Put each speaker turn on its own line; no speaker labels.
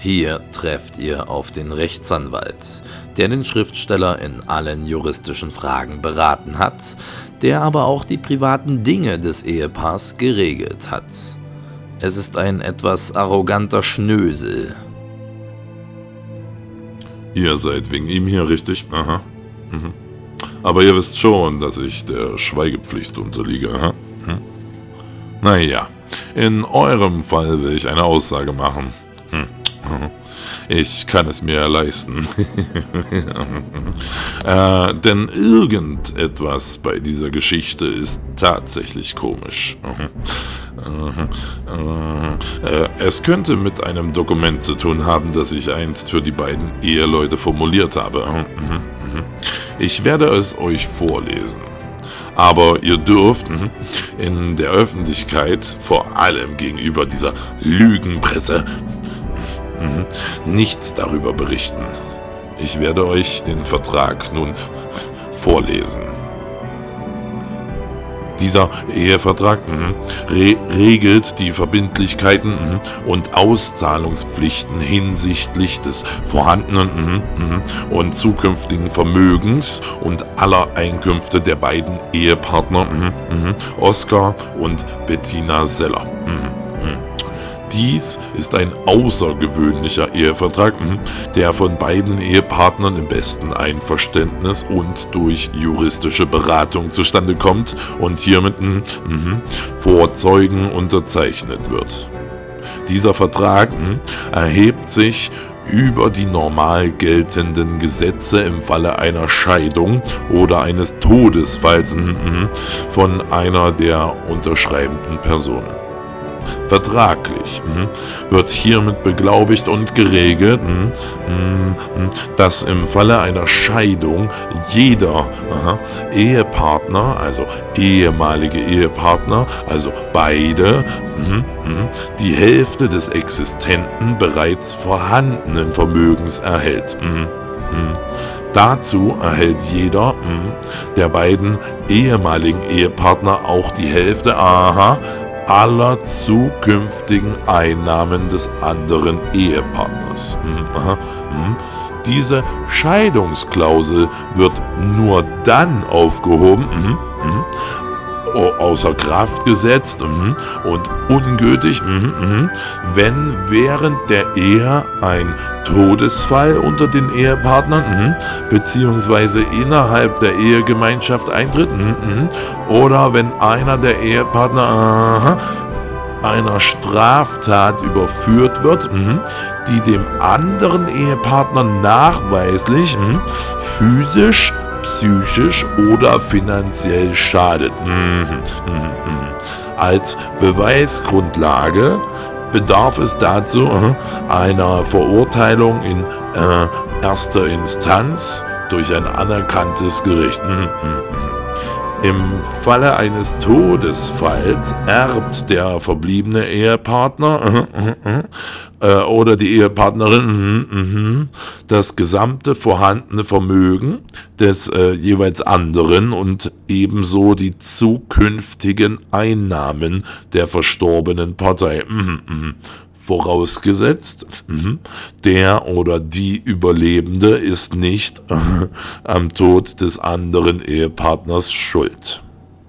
Hier trefft ihr auf den Rechtsanwalt, der den Schriftsteller in allen juristischen Fragen beraten hat, der aber auch die privaten Dinge des Ehepaars geregelt hat. Es ist ein etwas arroganter Schnösel.
Ihr seid wegen ihm hier, richtig? Aha. Mhm. Aber ihr wisst schon, dass ich der Schweigepflicht unterliege, aha. Naja, in eurem Fall will ich eine Aussage machen. Ich kann es mir leisten. Denn irgendetwas bei dieser Geschichte ist tatsächlich komisch. Es könnte mit einem Dokument zu tun haben, das ich einst für die beiden Eheleute formuliert habe. Ich werde es euch vorlesen. Aber ihr dürft in der Öffentlichkeit, vor allem gegenüber dieser Lügenpresse, nichts darüber berichten. Ich werde euch den Vertrag nun vorlesen. Dieser Ehevertrag regelt die Verbindlichkeiten und Auszahlungspflichten hinsichtlich des vorhandenen und zukünftigen Vermögens und aller Einkünfte der beiden Ehepartner Oskar und Bettina Seller. Dies ist ein außergewöhnlicher Ehevertrag, der von beiden Ehepartnern im besten Einverständnis und durch juristische Beratung zustande kommt und hiermit vor Zeugen unterzeichnet wird. Dieser Vertrag erhebt sich über die normal geltenden Gesetze im Falle einer Scheidung oder eines Todesfalls von einer der unterschreibenden Personen. Vertraglich wird hiermit beglaubigt und geregelt, dass im Falle einer Scheidung jeder Ehepartner, also ehemalige Ehepartner, also beide, die Hälfte des existenten, bereits vorhandenen Vermögens erhält. Dazu erhält jeder der beiden ehemaligen Ehepartner auch die Hälfte aller zukünftigen Einnahmen des anderen Ehepartners. Diese Scheidungsklausel wird nur dann aufgehoben, außer Kraft gesetzt und ungültig, wenn während der Ehe ein Todesfall unter den Ehepartnern beziehungsweise innerhalb der Ehegemeinschaft eintritt oder wenn einer der Ehepartner einer Straftat überführt wird, die dem anderen Ehepartner nachweislich physisch, psychisch oder finanziell schadet. Als Beweisgrundlage bedarf es dazu einer Verurteilung in erster Instanz durch ein anerkanntes Gericht. Im Falle eines Todesfalls erbt der verbliebene Ehepartner oder die Ehepartnerin das gesamte vorhandene Vermögen des jeweils anderen und ebenso die zukünftigen Einnahmen der verstorbenen Partei. Vorausgesetzt, der oder die Überlebende ist nicht am Tod des anderen Ehepartners schuld.